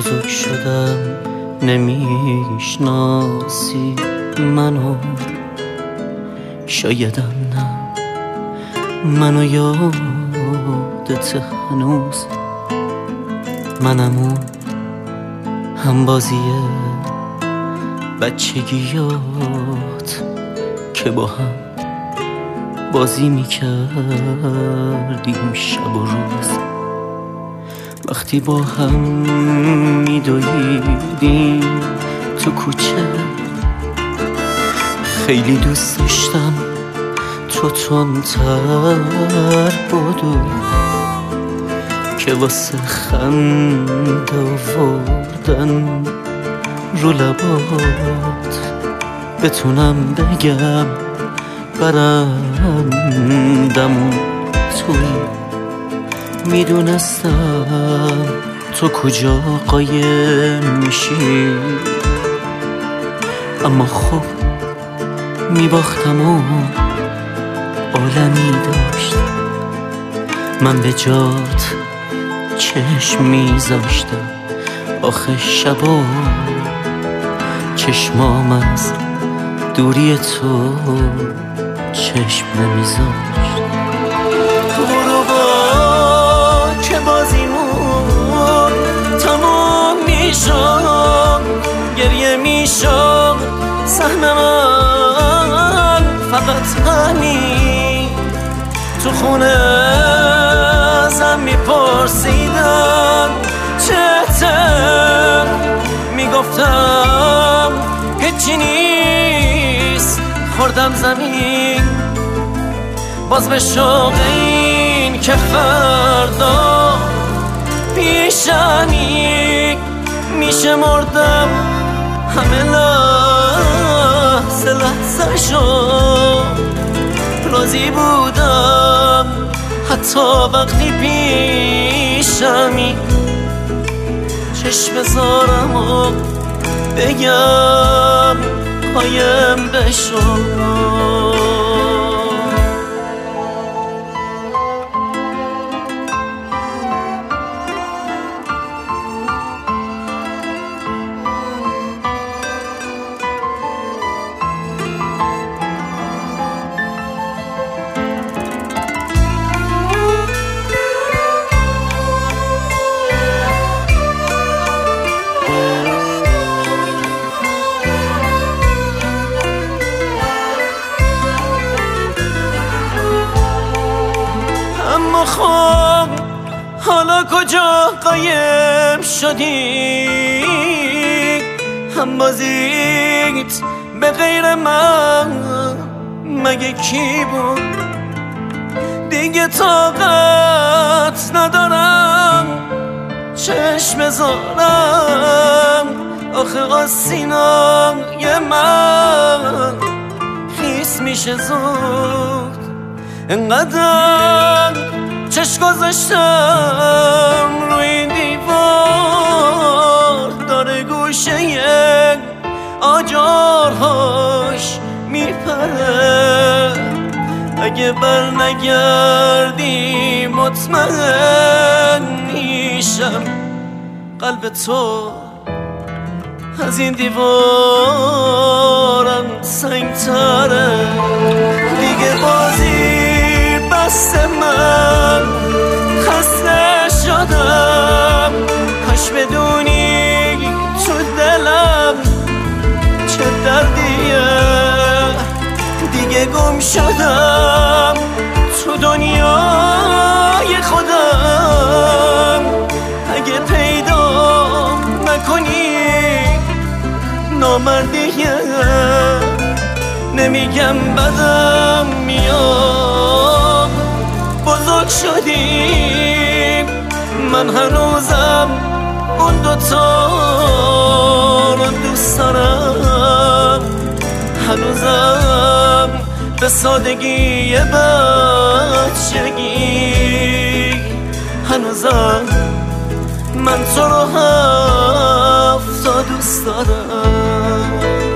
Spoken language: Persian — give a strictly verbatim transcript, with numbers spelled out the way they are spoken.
بزرگ شدم نمیشناسی منو، شایدم نه منو یادت هنوز، منم اون هم بازیه بچگیات که با هم بازی میکردیم شب و روز، وقتی با هم میدویدیم تو کوچه. خیلی دوست داشتم تو تندتر بدوی که واسه خنده آوردن رو لبات بتونم بگم برندمون توی. میدونستم تو کجا قایم میشی، اما خب میباختم و عالمی داشت. من به جات چشم میذاشتم، آخه شبا چشمام از دوری تو چشم نمیذاشت. غروبا که بازیمون تمام میشد، گریه میشد صحنه من فقط همین. تو خونه ازم میپرسیدن چته، میگفتم هیچی نیست، خوردم زمین باز به شوق این که فردا پیشمی میشه مردم. همه لحظه لحظه شو راضی بودم، حتی وقتی پیشمی چشم بذارم و بگم قایم بشو. اما خب حالا کجا قایم شدی؟ هم بازیت به غیر من مگه کی بود؟ دیگه طاقت ندارم چشم زارم، آخه آسینای من خیس میشه زود. انقدر چشم گذاشتم روی این دیوار، داره گوشه آجارهاش میپره. اگه بر نگردی مطمئن میشم قلب تو از این دیوارم سنگتره. دیگه بازی بست من خسته شدم، کاش بدونی تو دلم چه دردیه. دیگه گم شدم تو دنیای خودم، اگه پیدا نکنی نامردیه. نمیگم بدم میاد، بزرگ شدیم، من هنوزم اون دوتا رو دوست دارم. هنوزم به سادگی بچگی، هنوزم من تو رو هفتا دوست دارم.